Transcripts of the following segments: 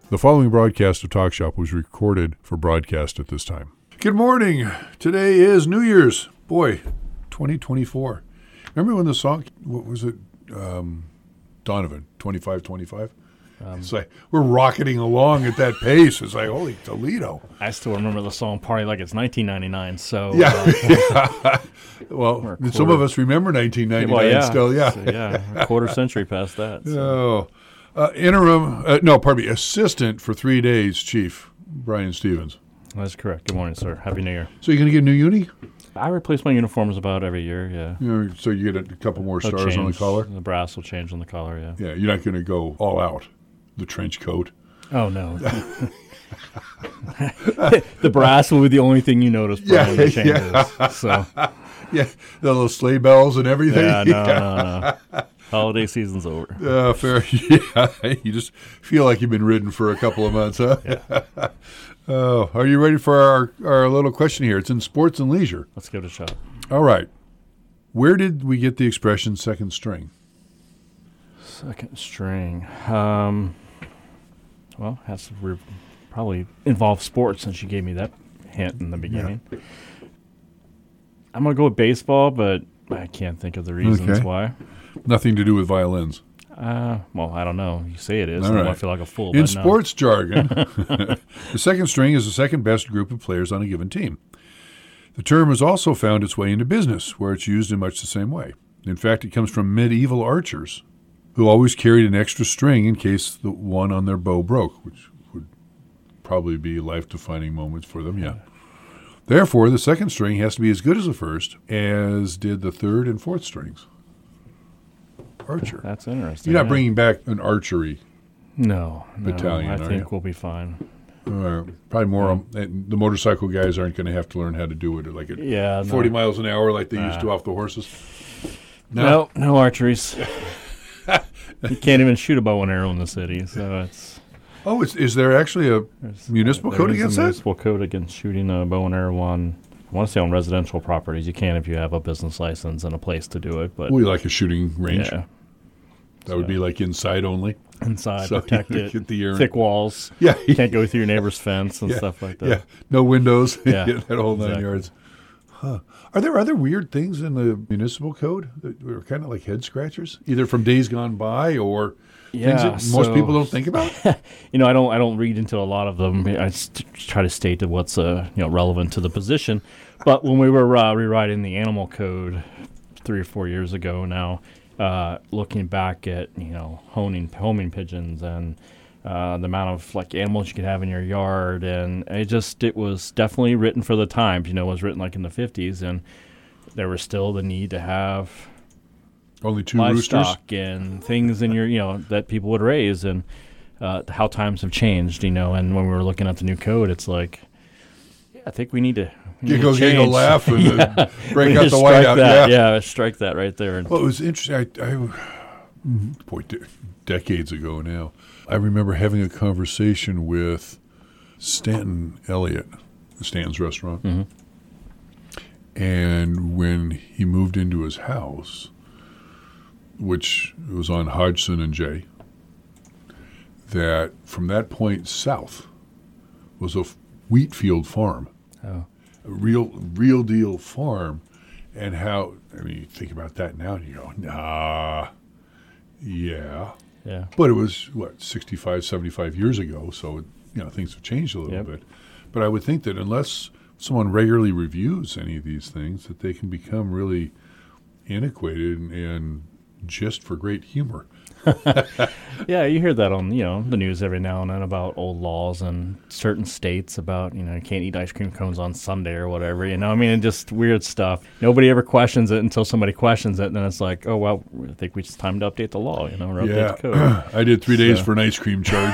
The following broadcast of Talk Shop was recorded for broadcast at this time. Good morning. Today is New Year's. Boy, 2024. Remember when the song, what was it? Donovan, 25-25? It's like we're rocketing along at that pace. It's like, holy Toledo. I still remember the song Party Like It's 1999. So yeah. Well, some of us remember 1999 still, yeah. So, a quarter century past that. So. Assistant for 3 days, Chief Brian Stevens. That's correct. Good morning, sir. Happy New Year. So you're going to get a new uni? I replace my uniforms about every year, yeah. So you get a couple more stars on the collar? The brass will change on the collar, yeah. Yeah, you're not going to go all out, the trench coat. Oh, no. The brass will be the only thing you notice when the changes. Yeah. So. Yeah, the little sleigh bells and everything. Yeah, no. Holiday season's over. Fair. Yeah, you just feel like you've been ridden for a couple of months, huh? Yeah. Oh, are you ready for our little question here? It's in sports and leisure. Let's give it a shot. All right. Where did we get the expression second string? Second string. Well, has to probably involve sports since you gave me that hint in the beginning. Yeah. I'm going to go with baseball, but I can't think of the reasons why. Nothing to do with violins. Well, I don't know. You say it is. All right. I feel like a fool. In sports jargon, the second string is the second best group of players on a given team. The term has also found its way into business, where it's used in much the same way. In fact, it comes from medieval archers, who always carried an extra string in case the one on their bow broke, which would probably be life-defining moments for them, yeah. Therefore, the second string has to be as good as the first, as did the third and fourth strings. Archer. That's interesting. You're not bringing back an archery battalion, I think we'll be fine. Probably more. The motorcycle guys aren't going to have to learn how to do it at 40 miles an hour like they used to off the horses. No archeries. You can't even shoot a bow and arrow in the city, so it's... Oh, is there actually a municipal code against that? Municipal code against shooting a bow and arrow on, I want to say on residential properties. You can if you have a business license and a place to do it. But like a shooting range? Yeah. That would be like inside only? Inside, so protected, get the air thick walls. Yeah. You can't go through your neighbor's fence and stuff like that. Yeah, no windows. Yeah, that whole 9 yards. Huh. Are there other weird things in the municipal code that are kind of like head scratchers, either from days gone by or things that most people don't think about? I don't read into a lot of them. I try to state what's relevant to the position. But when we were rewriting the animal code 3 or 4 years ago now, looking back at homing pigeons and the amount of animals you could have in your yard, and it was definitely written for the times. It was written like in the 50s, and there was still the need to have only 2 livestock roosters and things in your that people would raise, and how times have changed. And when we were looking at the new code, it's like, I think we need to. Giggle laugh and break out the whiteout. Yeah, strike that right there. Well, it was interesting. Decades ago now, I remember having a conversation with Stanton Elliott, Stanton's restaurant. Mm-hmm. And when he moved into his house, which was on Hodgson and Jay, that from that point south was a wheat field farm. Oh. A real deal farm. And how, you think about that now and you go, nah, yeah. Yeah. But it was, 65, 75 years ago, so, things have changed a little bit. But I would think that unless someone regularly reviews any of these things, that they can become really antiquated and just for great humor. Yeah, you hear that on the news every now and then about old laws in certain states about you can't eat ice cream cones on Sunday or whatever. Just weird stuff. Nobody ever questions it until somebody questions it, and then it's like, oh well, I think it's time to update the law. Or update the code. I did 3 days for an ice cream charge.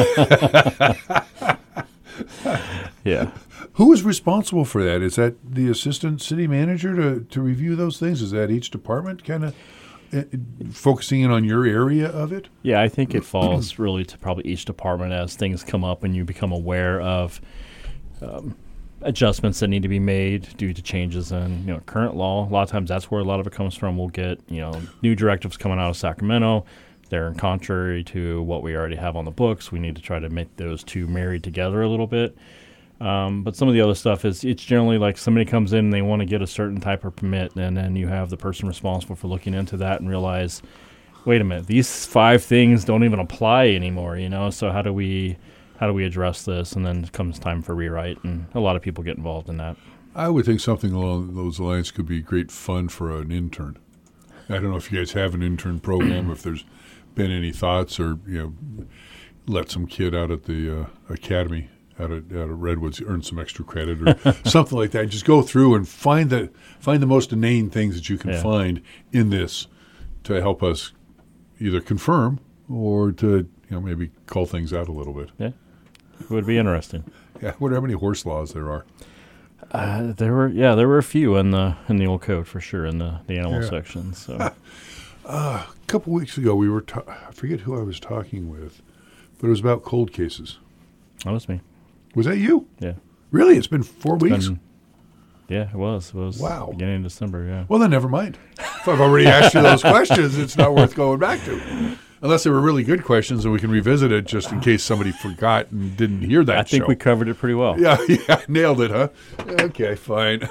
Yeah. Who is responsible for that? Is that the assistant city manager to review those things? Is that each department kind of focusing in on your area of it? Yeah, I think it falls really to probably each department as things come up and you become aware of adjustments that need to be made due to changes in current law. A lot of times that's where a lot of it comes from. We'll get new directives coming out of Sacramento. they're contrary to what we already have on the books. We need to try to make those two married together a little bit. But some of the other stuff it's generally like somebody comes in and they want to get a certain type of permit, and then you have the person responsible for looking into that and realize, wait a minute, these 5 things don't even apply anymore, So how do we address this? And then it comes time for rewrite, and a lot of people get involved in that. I would think something along those lines could be great fun for an intern. I don't know if you guys have an intern program, if there's been any thoughts, or let some kid out at the academy out at Redwoods earn some extra credit or something like that. Just go through and find the most inane things that you can find in this to help us either confirm or to maybe call things out a little bit. Yeah, it would be interesting. Yeah, I wonder how many horse laws there are. There were a few in the old code for sure in the animal section. So a couple weeks ago we were I forget who I was talking with, but it was about cold cases. That was me. Was that you? Yeah. Really? It's been 4 weeks? Yeah, it was. It was beginning of December, yeah. Well, then never mind. If I've already asked you those questions, it's not worth going back to. Unless they were really good questions and we can revisit it just in case somebody forgot and didn't hear that I think we covered it pretty well. Yeah, nailed it, huh? Okay, fine.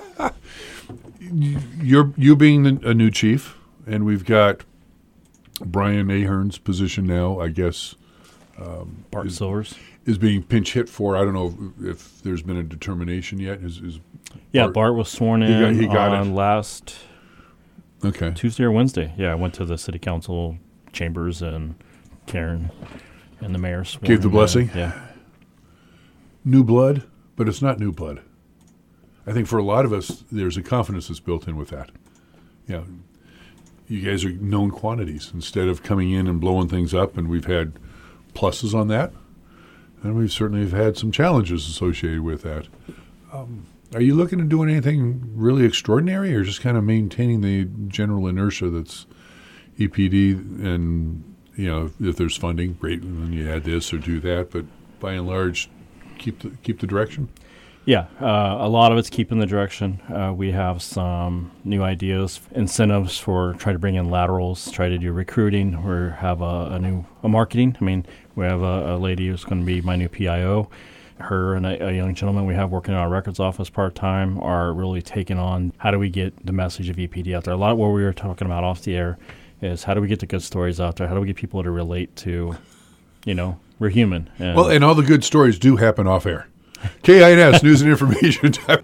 You being a new chief, and we've got Brian Ahern's position now, I guess. Bart Silvers is being pinch hit for. I don't know if there's been a determination yet. Bart was sworn in he got on it. last Tuesday or Wednesday. Yeah, I went to the city council chambers, and Karen and the mayor gave the blessing. Yeah. New blood, but it's not new blood. I think for a lot of us, there's a confidence that's built in with that. Yeah, you guys are known quantities instead of coming in and blowing things up, and we've had pluses on that, and we certainly have had some challenges associated with that. Are you looking at doing anything really extraordinary, or just kind of maintaining the general inertia that's EPD? And if there's funding, great, and then you add this or do that. But by and large, keep the direction. Yeah, a lot of it's keeping the direction. We have some new ideas, incentives for try to bring in laterals, try to do recruiting. We have a marketing. I mean, we have a lady who's going to be my new PIO. Her and a young gentleman we have working in our records office part-time are really taking on how do we get the message of EPD out there. A lot of what we were talking about off the air is how do we get the good stories out there? How do we get people to relate to, we're human. And all the good stories do happen off air. KINS News and Information Time.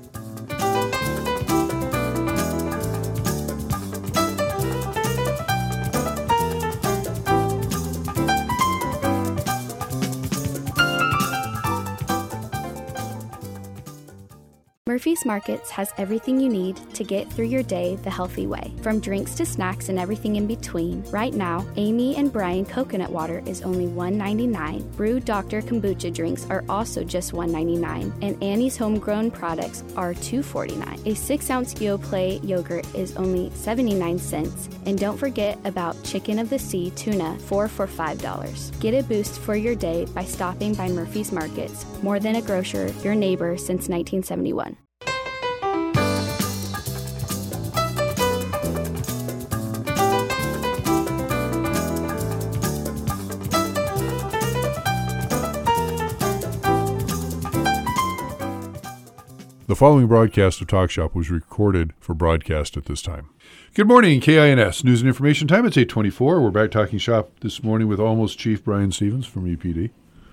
Murphy's Markets has everything you need to get through your day the healthy way. From drinks to snacks and everything in between, right now, Amy and Brian coconut water is only $1.99. Brew Dr. Kombucha drinks are also just $1.99. And Annie's homegrown products are $2.49. A 6-ounce Yoplait yogurt is only 79 cents. And don't forget about Chicken of the Sea tuna, 4 for $5. Get a boost for your day by stopping by Murphy's Markets. More than a grocer, your neighbor since 1971. The following broadcast of Talk Shop was recorded for broadcast at this time. Good morning, KINS News and Information Time. It's 8:24. We're back talking shop this morning with almost Chief Brian Stevens from EPD.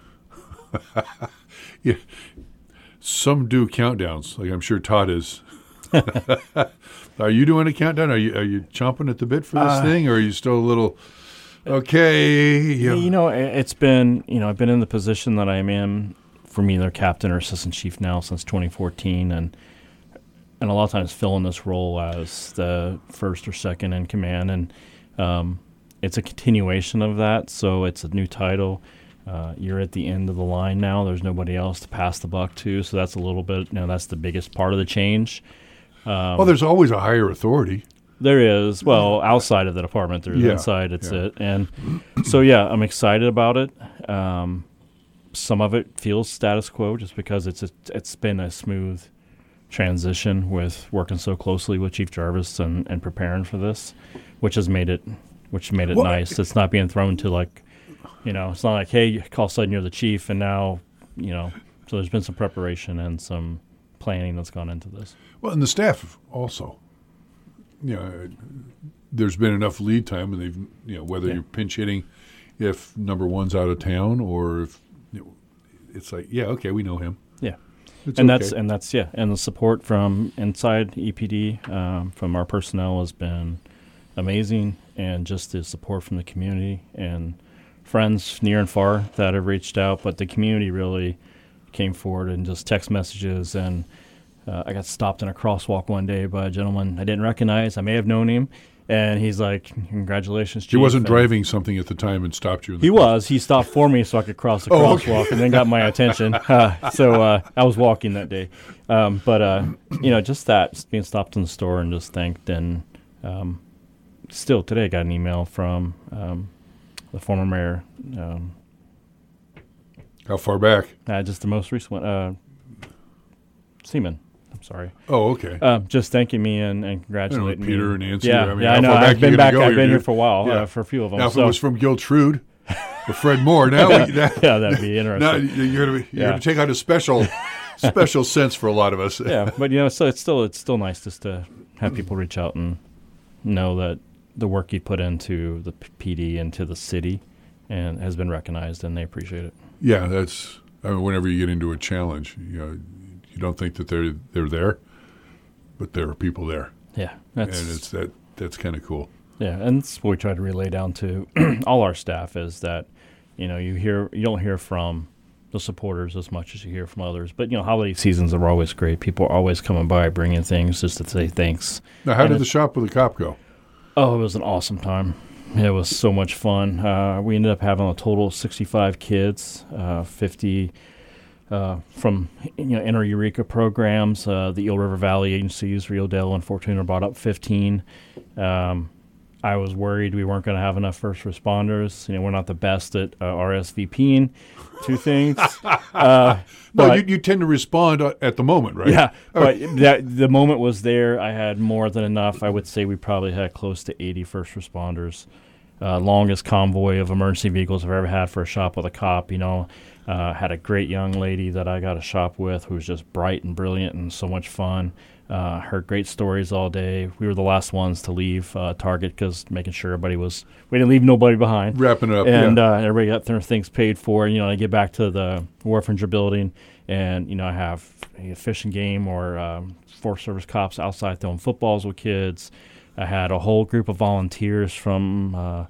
Yeah. Some do countdowns, like I'm sure Todd is. Are you doing a countdown? Are you chomping at the bit for this thing, or are you still a little okay? It's been I've been in the position that I'm in. For me, they're captain or assistant chief now since 2014, and a lot of times filling this role as the first or second in command, and it's a continuation of that. So it's a new title. You're at the end of the line now. There's nobody else to pass the buck to, so that's a little bit. That's the biggest part of the change. Well, there's always a higher authority. There is. Well, outside of the department, there's inside. It's it, and so I'm excited about it. Some of it feels status quo just because it's been a smooth transition with working so closely with Chief Jarvis and preparing for this, which has made it which made it nice. It's not being thrown to like, it's not like, hey, all of a sudden you're the chief, and now, so there's been some preparation and some planning that's gone into this. Well, and the staff also. There's been enough lead time, and they've, whether you're pinch hitting if number one's out of town or if it's like, okay, we know him. Yeah. And that's and the support from inside EPD, from our personnel has been amazing, and just the support from the community and friends near and far that have reached out, but the community really came forward and just text messages. And I got stopped in a crosswalk one day by a gentleman I didn't recognize. I may have known him. And he's like, congratulations, Chief. He wasn't driving something at the time and stopped you. He was. He stopped for me so I could cross the crosswalk and then got my attention. So I was walking that day. Just that, just being stopped in the store and just thanked. And still today I got an email from the former mayor. How far back? Just the most recent one. Seaman. I'm sorry. Oh, okay. Just thanking me and congratulating Peter me. and Nancy. Yeah, I know. I've been here for a while, for a few of them. Now, if it was from Gil Trude or Fred Moore, now that'd be interesting. Now you're going to take out a special sense for a lot of us. Yeah, but so it's still nice just to have people reach out and know that the work you put into the PD and to the city and has been recognized, and they appreciate it. Yeah, whenever you get into a challenge, you don't think that they're there, but there are people there. Yeah, that's kind of cool. Yeah, and that's what we try to relay down to all our staff is that, you don't hear from the supporters as much as you hear from others. But holiday seasons are always great. People are always coming by, bringing things just to say thanks. Now, how did the Shop with a Cop go? Oh, it was an awesome time. It was so much fun. We ended up having a total of 65 kids, 50. From inner Eureka programs, the Eel River Valley agencies, Rio Dale and Fortuna brought up 15. I was worried we weren't going to have enough first responders. We're not the best at RSVPing to things. You tend to respond at the moment, right? Yeah, but the moment was there. I had more than enough. I would say we probably had close to 80 first responders. Longest convoy of emergency vehicles I've ever had for a Shop with a Cop. Had a great young lady that I got to shop with who was just bright and brilliant and so much fun. Heard great stories all day. We were the last ones to leave Target because making sure we didn't leave nobody behind. Wrapping up, and everybody got their things paid for. I get back to the Wharfinger building, and I have Fish and Game or Forest Service cops outside throwing footballs with kids. I had a whole group of volunteers from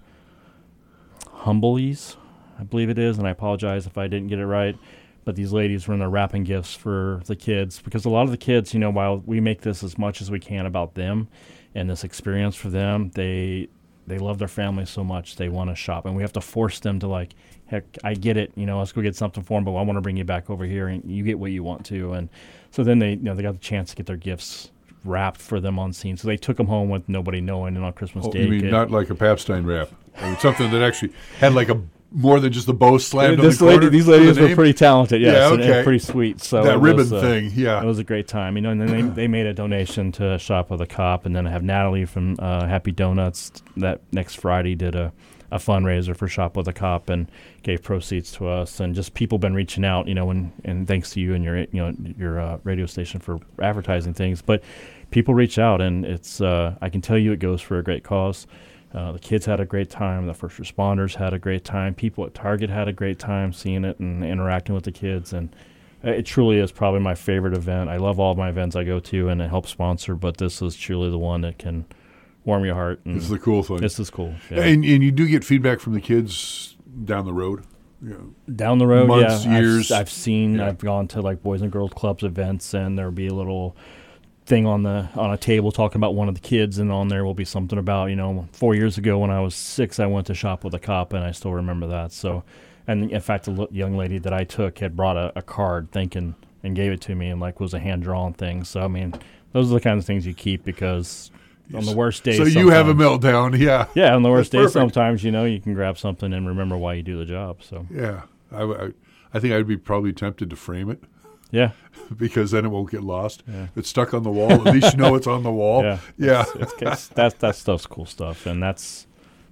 Humbleys, I believe it is, and I apologize if I didn't get it right. But these ladies were in there wrapping gifts for the kids because a lot of the kids, while we make this as much as we can about them and this experience for them, they love their family so much they want to shop, and we have to force them to like, heck, I get it, let's go get something for them, but I want to bring you back over here and you get what you want to. And so then they got the chance to get their gifts wrapped for them on scene. So they took them home with nobody knowing, and on Christmas Day. You mean not like a Papstein wrap? Something that actually had like more than just the bow slammed on the corner? These ladies were pretty talented, yes, and pretty sweet. So that ribbon thing, yeah. It was a great time. And then they made a donation to Shop with a Cop, and then I have Natalie from Happy Donuts that next Friday did a fundraiser for Shop with a Cop and gave proceeds to us. And just people been reaching out, and thanks to you and your radio station for advertising things. But people reach out, and it's I can tell you it goes for a great cause. The kids had a great time. The first responders had a great time. People at Target had a great time seeing it and interacting with the kids. And it truly is probably my favorite event. I love all of my events I go to and I help sponsor, but this is truly the one that can warm your heart. This is the cool thing. This is cool. Yeah. And you do get feedback from the kids down the road? Down the road, months, yeah. years. I've seen, I've gone to like Boys and Girls Clubs events, and there'll be a little thing on a table talking about one of the kids, and on there will be something about 4 years ago when I was 6 I went to Shop with a Cop, and I still remember that. So, and in fact, the young lady that I took had brought a card thanking and gave it to me, and like was a hand drawn thing. So I mean, those are the kinds of things you keep because on the worst days. So you have a meltdown, yeah. Yeah, on the worst days, sometimes you can grab something and remember why you do the job. So yeah, I think I'd be probably tempted to frame it. Yeah. Because then it won't get lost. Yeah. It's stuck on the wall. At least you know it's on the wall. Yeah. That stuff's cool stuff, and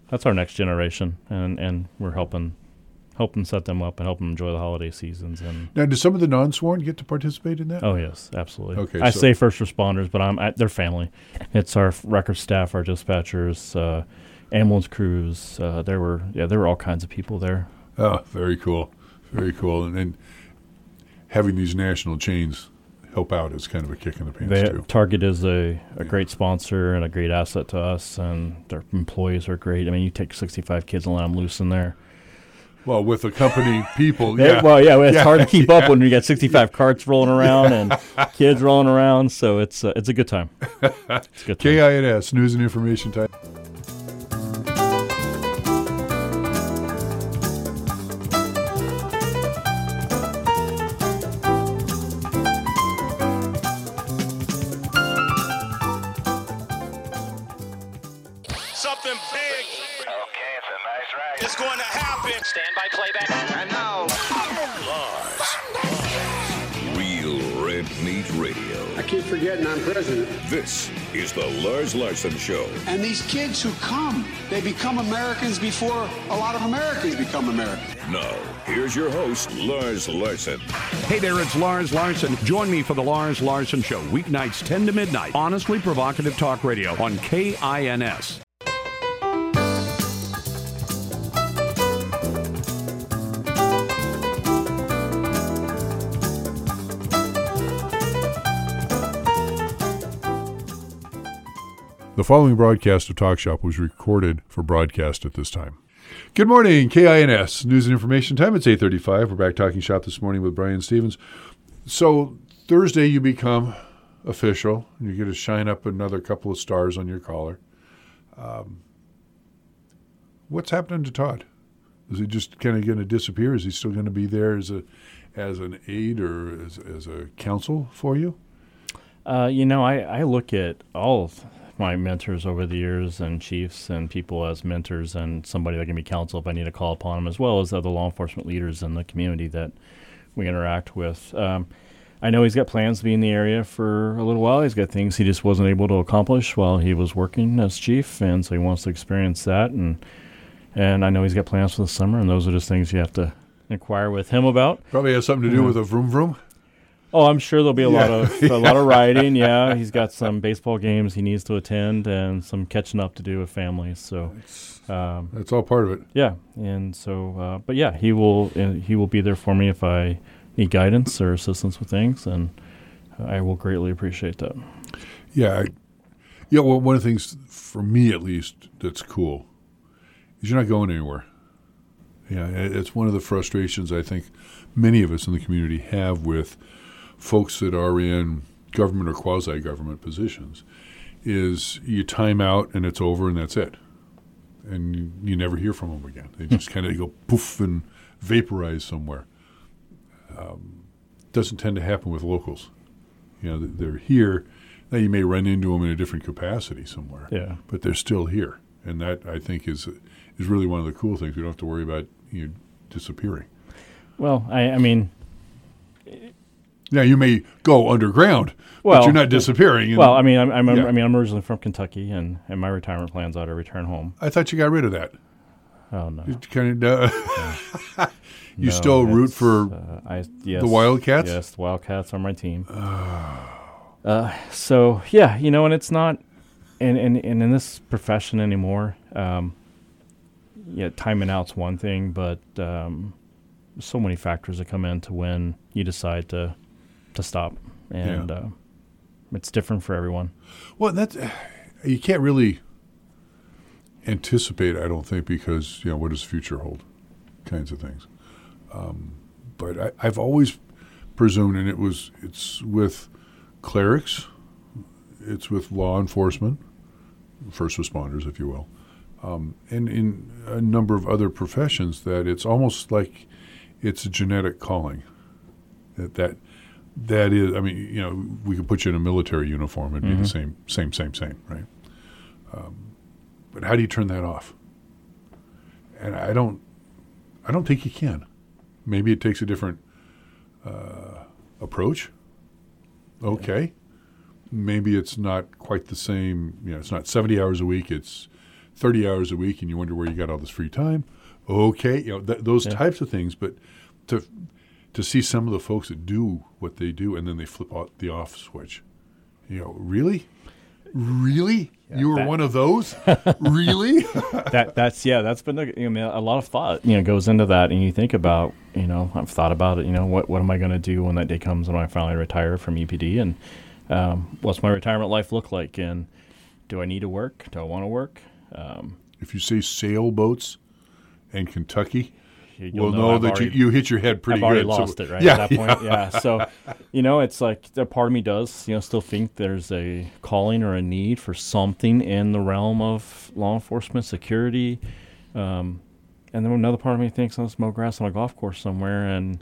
that's our next generation, and we're helping set them up and help them enjoy the holiday seasons. And now, do some of the non-sworn get to participate in that? oh yes, absolutely. Okay, I say first responders, but their family. It's our record staff, our dispatchers, ambulance crews. There were all kinds of people there. Oh, very cool, very cool. And having these national chains help out is kind of a kick in the pants too. Target is a great sponsor and a great asset to us, and their employees are great. I mean, you take 65 kids and let them loose in there. Well, with accompanying people, it's hard to keep up when you got 65 carts rolling around and kids rolling around. So it's a good time. It's a good time. KINS News and Information Time. Something big. Okay, it's a nice ride. It's going to happen. Stand by playback. And now, Real Red Meat Radio. I keep forgetting I'm president. This is the Lars Larson Show. And these kids who come, they become Americans before a lot of Americans become Americans. Now, here's your host, Lars Larson. Hey there, it's Lars Larson. Join me for the Lars Larson Show, weeknights 10 to midnight. Honestly provocative talk radio on KINS. The following broadcast of Talk Shop was recorded for broadcast at this time. Good morning, KINS News and Information Time. It's 8:35. We're back talking shop this morning with Brian Stevens. So Thursday you become official. You get to shine up another couple of stars on your collar. What's happening to Todd? Is he just kind of going to disappear? Is he still going to be there as an aide or as a counsel for you? I look at all of my mentors over the years and chiefs and people as mentors and somebody that can be counsel if I need to call upon them, as well as other law enforcement leaders in the community that we interact with. I know he's got plans to be in the area for a little while. He's got things he just wasn't able to accomplish while he was working as chief, and so he wants to experience that. And I know he's got plans for the summer, and those are just things you have to inquire with him about. Probably has something to do with a vroom vroom. Oh, I'm sure there'll be a lot of riding. Yeah, he's got some baseball games he needs to attend and some catching up to do with family. So that's all part of it. Yeah, and so, but yeah, he will be there for me if I need guidance or assistance with things, and I will greatly appreciate that. Yeah, well, one of the things for me at least that's cool is you're not going anywhere. Yeah, it's one of the frustrations I think many of us in the community have with folks that are in government or quasi-government positions is you time out and it's over and that's it. And you never hear from them again. They just kind of go poof and vaporize somewhere. Doesn't tend to happen with locals. They're here. Now you may run into them in a different capacity somewhere, but they're still here. And that, I think, is really one of the cool things. We don't have to worry about you disappearing. Well, I mean... Now you may go underground, but you're not disappearing. Well, I'm originally from Kentucky, and my retirement plans are to return home. I thought you got rid of that. Oh no! You kind of you still root for yes, the Wildcats? Yes, the Wildcats are my team. So yeah, and it's not, and in this profession anymore. Timing out's one thing, but so many factors that come into when you decide to stop, and it's different for everyone. Well, you can't really anticipate, I don't think, because what does the future hold, kinds of things. But I've always presumed, and it's with clerics, it's with law enforcement, first responders, if you will, and in a number of other professions, that it's almost like it's a genetic calling. That is, I mean, we could put you in a military uniform and be the same, right? But how do you turn that off? And I don't think you can. Maybe it takes a different approach. Okay. Maybe it's not quite the same. It's not 70 hours a week. It's 30 hours a week and you wonder where you got all this free time. Okay, those types of things. But to see some of the folks that do what they do and then they flip out the off switch, really? Yeah, you were one of those? Really? That's been a lot of thought goes into that, and you think about I've thought about it. What am I going to do when that day comes when I finally retire from EPD, and what's my retirement life look like, and do I need to work? Do I want to work? If you say sailboats and Kentucky, you'll know that you hit your head pretty good. I've already lost it, right? Yeah, at that point. Yeah. So, it's like a part of me does, still think there's a calling or a need for something in the realm of law enforcement, security. And then another part of me thinks I'll mow grass on a golf course somewhere and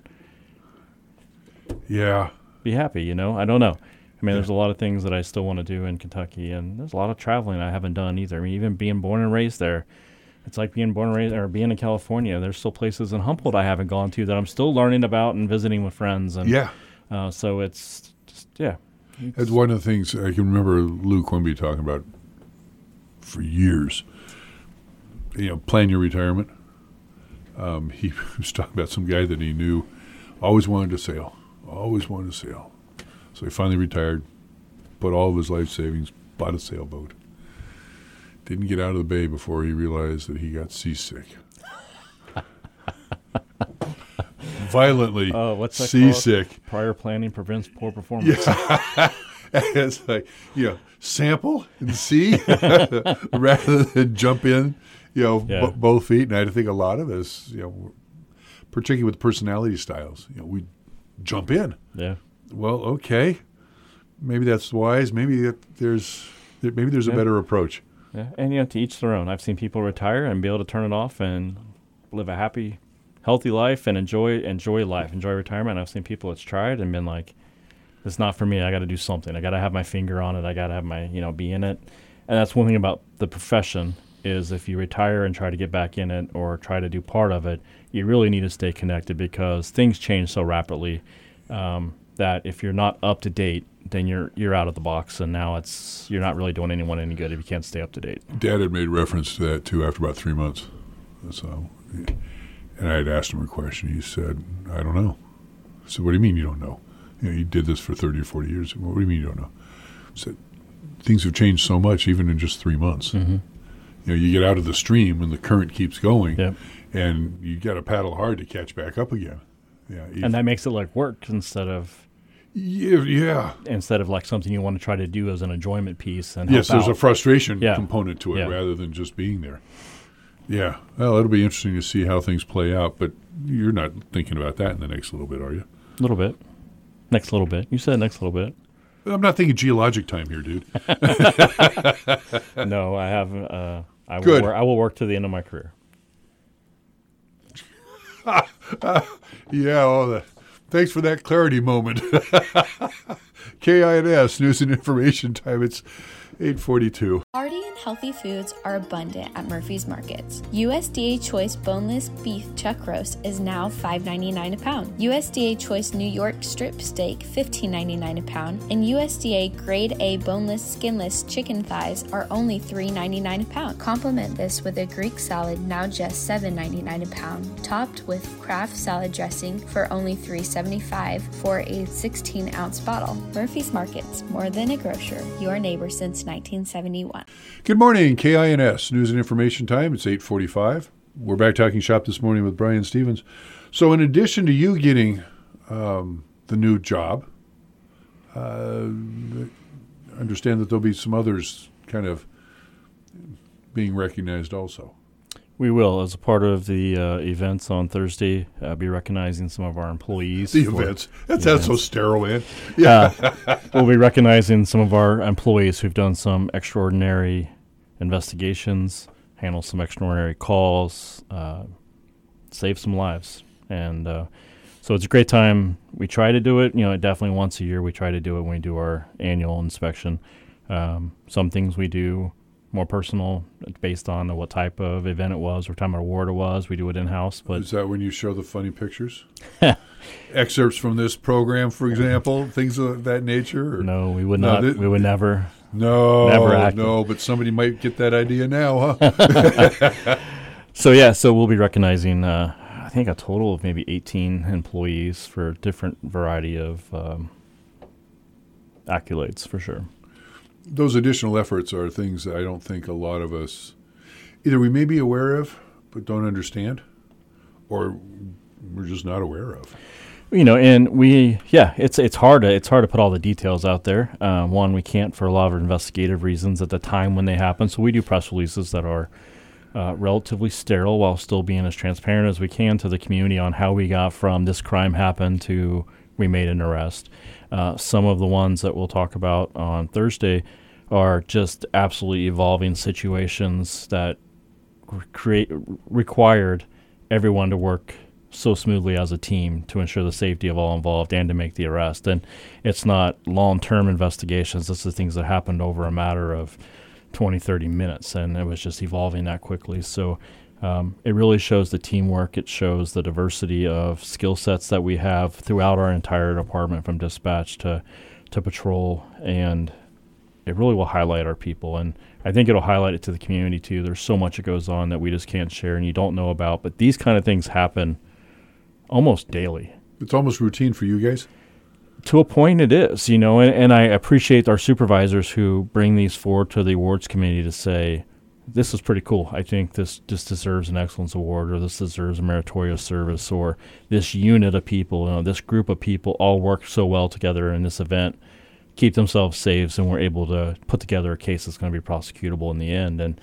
be happy, I don't know. There's a lot of things that I still want to do in Kentucky, and there's a lot of traveling I haven't done either. Even being born and raised there, it's like being born and raised, or being in California. There's still places in Humboldt I haven't gone to that I'm still learning about and visiting with friends. And so it's just That's one of the things I can remember Lou Quimby talking about for years. Plan your retirement. He was talking about some guy that he knew, always wanted to sail. So he finally retired, put all of his life savings, bought a sailboat. Didn't get out of the bay before he realized that he got seasick. Violently what's that seasick. Called? Prior planning prevents poor performance. Yeah. It's like, sample and see rather than jump in, both feet. And I think a lot of us, particularly with personality styles, we jump in. Yeah. Well, okay, maybe that's wise. Maybe there's a better approach. Yeah, and to each their own. I've seen people retire and be able to turn it off and live a happy, healthy life and enjoy life, enjoy retirement. I've seen people that's tried and been like, "It's not for me. I got to do something. I got to have my finger on it. I got to have my be in it." And that's one thing about the profession is if you retire and try to get back in it or try to do part of it, you really need to stay connected because things change so rapidly. That if you're not up to date, then you're out of the box, and now you're not really doing anyone any good if you can't stay up to date. Dad had made reference to that too after about 3 months. So, and I had asked him a question. He said, "I don't know." I said, "What do you mean you don't know? You did this for 30 or 40 years. What do you mean you don't know?" I said, "Things have changed so much, even in just 3 months. Mm-hmm. You get out of the stream and the current keeps going, yep. and you got to paddle hard to catch back up again." Yeah, and that makes it like work instead of. Yeah. Instead of like something you want to try to do as an enjoyment piece. And yes, there's out. A frustration component to it rather than just being there. Yeah. Well, it'll be interesting to see how things play out, but you're not thinking about that in the next little bit, are you? A little bit. Next little bit. You said next little bit. I'm not thinking geologic time here, dude. No, I have. I will work to the end of my career. Thanks for that clarity moment. KINS, News and Information Time. It's 8:42. Hearty and healthy foods are abundant at Murphy's Markets. USDA Choice Boneless Beef Chuck Roast is now $5.99 a pound. USDA Choice New York Strip Steak $15.99 a pound. And USDA Grade A Boneless Skinless Chicken Thighs are only $3.99 a pound. Complement this with a Greek salad, now just $7.99 a pound, topped with Kraft salad dressing for only $3.75 for a 16-ounce bottle. Murphy's Markets, more than a grocer, your neighbor since 1971. Good morning, KINS, News and Information Time. It's 8:45. We're back talking shop this morning with Brian Stevens. So in addition to you getting the new job, I understand that there'll be some others kind of being recognized also. We will, as a part of the events on Thursday, be recognizing some of our employees. The events. That sounds so sterile, man. Yeah. We'll be recognizing some of our employees who've done some extraordinary investigations, handled some extraordinary calls, saved some lives. And so it's a great time. We try to do it, definitely once a year. We try to do it when we do our annual inspection. Some things we do more personal based on what type of event it was, what type of award it was. We do it in-house. But is that when you show the funny pictures? Excerpts from this program, for example, things of that nature? Or? No, we would not. We would never. No, Never acted. no, but somebody might get that idea now, huh? So we'll be recognizing, I think, a total of maybe 18 employees for different variety of accolades, for sure. Those additional efforts are things that I don't think a lot of us, either we may be aware of but don't understand, or we're just not aware of. And it's hard to put all the details out there. One, we can't for a lot of investigative reasons at the time when they happen. So we do press releases that are relatively sterile while still being as transparent as we can to the community on how we got from this crime happened to we made an arrest. Some of the ones that we'll talk about on Thursday are just absolutely evolving situations that required everyone to work so smoothly as a team to ensure the safety of all involved and to make the arrest. And it's not long-term investigations. This is things that happened over a matter of 20, 30 minutes, and it was just evolving that quickly. So it really shows the teamwork. It shows the diversity of skill sets that we have throughout our entire department, from dispatch to patrol, and it really will highlight our people. And I think it'll highlight it to the community, too. There's so much that goes on that we just can't share and you don't know about, but these kind of things happen almost daily. It's almost routine for you guys? To a point it is, and I appreciate our supervisors who bring these forward to the awards committee to say, this is pretty cool. I think this deserves an excellence award, or this deserves a meritorious service, or this unit of people, this group of people all work so well together in this event, keep themselves safe, and we're able to put together a case that's going to be prosecutable in the end. And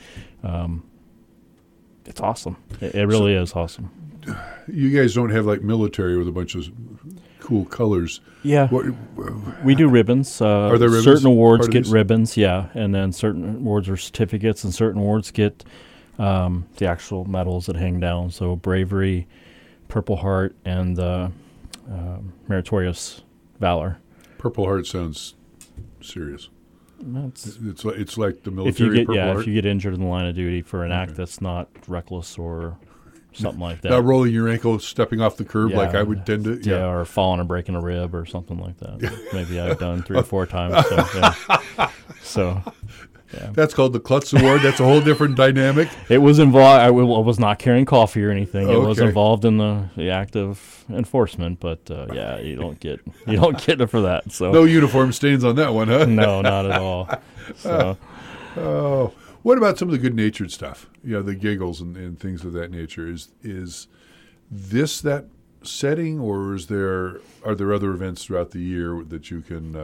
it's awesome. It really is awesome. You guys don't have like military with a bunch of cool colors. Yeah. We do ribbons. Are there ribbons? Certain awards get ribbons, yeah. And then certain awards are certificates, and certain awards get the actual medals that hang down. So Bravery, Purple Heart, and Meritorious Valor. Purple Heart sounds serious. It's like the military. If you get injured in the line of duty for an act that's not reckless or something like that. Not rolling your ankle, stepping off the curb like I would tend to. Yeah, or falling or breaking a rib or something like that. Maybe I've done 3 or 4 times. So, yeah. That's called the Klutz Award. That's a whole different dynamic. It was involved. I was not carrying coffee or anything. It was involved in the act of enforcement. But you don't get it for that. So no uniform stains on that one, huh? No, not at all. So. What about some of the good-natured stuff? The giggles and things of that nature. Is this that setting, or are there other events throughout the year that you can?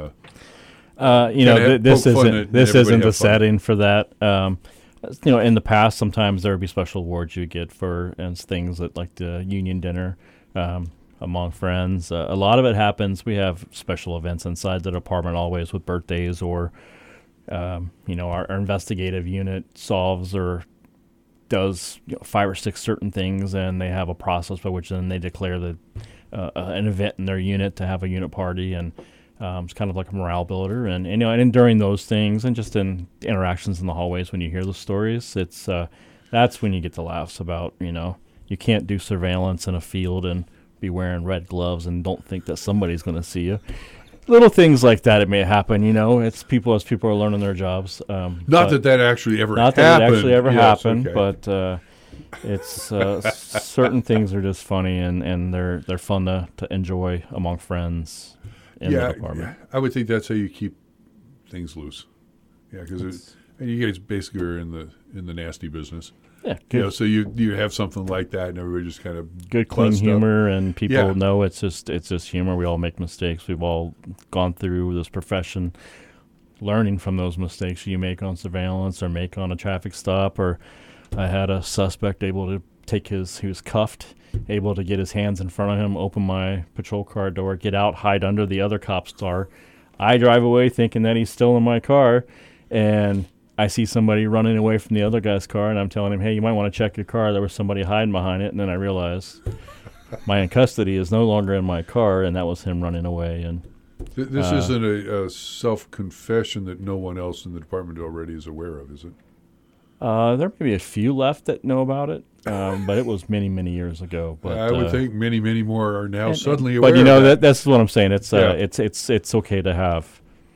This isn't the setting for that. In the past, sometimes there would be special awards you get for things that, like the union dinner among friends. A lot of it happens. We have special events inside the department always with birthdays or. Our investigative unit solves or does 5 or 6 certain things, and they have a process by which then they declare an event in their unit to have a unit party, and it's kind of like a morale builder. And during those things, and just in interactions in the hallways when you hear the stories, it's that's when you get the laughs about you can't do surveillance in a field and be wearing red gloves and don't think that somebody's going to see you. Little things like that, it may happen. It's people as people are learning their jobs. Not that actually ever happened. Not that it actually ever happened, okay. But it's certain things are just funny and they're fun to enjoy among friends in the department. Yeah, I would think that's how you keep things loose. Yeah, because you guys basically are in the nasty business. Yeah, good. So you have something like that, and everybody just kind of good, clean humor, and people know it's just humor. We all make mistakes. We've all gone through this profession, learning from those mistakes you make on surveillance or make on a traffic stop. Or I had a suspect able to he was cuffed, able to get his hands in front of him, open my patrol car door, get out, hide under the other cop's car. I drive away thinking that he's still in my car, and I see somebody running away from the other guy's car, and I'm telling him, hey, you might want to check your car. There was somebody hiding behind it. And then I realize my in custody is no longer in my car, and that was him running away. And this isn't a self-confession that no one else in the department already is aware of, is it? There may be a few left that know about it, but it was many, many years ago. But I would think many, many more are now suddenly aware. But that's what I'm saying. It's it's okay to have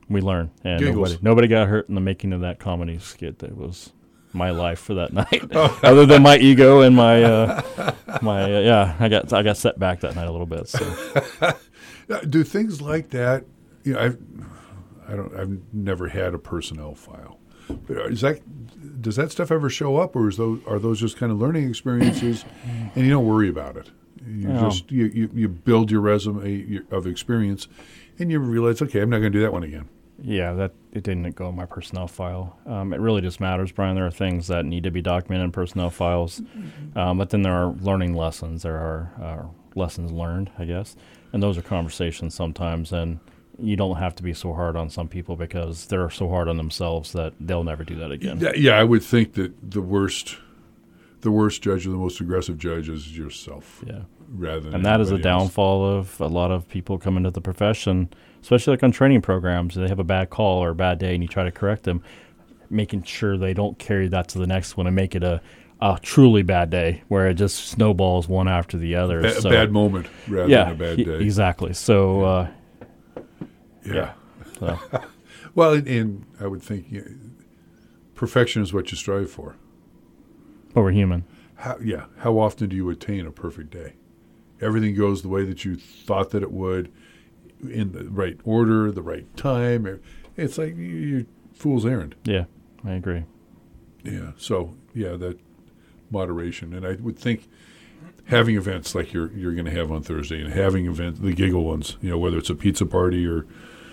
we learn. And Giggles. nobody got hurt in the making of that comedy skit. That was my life for that night. Other than my ego and I got set back that night a little bit. So. Do things like that? You know, I've never had a personnel file. But does that stuff ever show up, or are those just kind of learning experiences, and you don't worry about it? You build your resume of experience, and you realize, okay, I'm not going to do that one again. Yeah, it didn't go in my personnel file. It really just matters, Brian. There are things that need to be documented in personnel files, but then there are learning lessons. There are lessons learned, I guess, and those are conversations sometimes. And you don't have to be so hard on some people because they're so hard on themselves that they'll never do that again. Yeah, I would think that the worst judge or the most aggressive judge is yourself. Yeah. Rather than and that is a anybody downfall of a lot of people coming to the profession, especially like on training programs. They have a bad call or a bad day, and you try to correct them, making sure they don't carry that to the next one and make it a truly bad day where it just snowballs one after the other. A bad moment rather than a bad day. Exactly. So, yeah. So. Well, and I would think perfection is what you strive for. But we're human. How often do you attain a perfect day? Everything goes the way that you thought that it would, in the right order, the right time. It's like you're fool's errand. Yeah, I agree. Yeah. So that moderation, and I would think having events like you're going to have on Thursday, and having events, the giggle ones, whether it's a pizza party or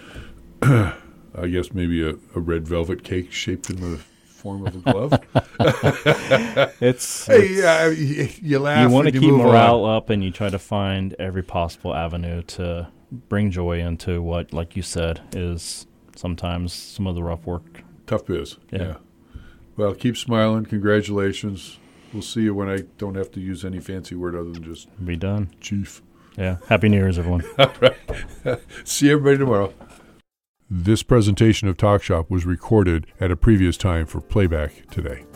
I guess maybe a red velvet cake shaped in the form of a glove. You laugh. You want to and keep move morale on. up, and you try to find every possible avenue to bring joy into what, like you said, is sometimes some of the rough work. Tough biz. Yeah. Well, keep smiling. Congratulations. We'll see you when I don't have to use any fancy word other than just Be done. chief. Yeah. Happy New Year's, everyone. All right. See everybody tomorrow. This presentation of Talk Shop was recorded at a previous time for playback today.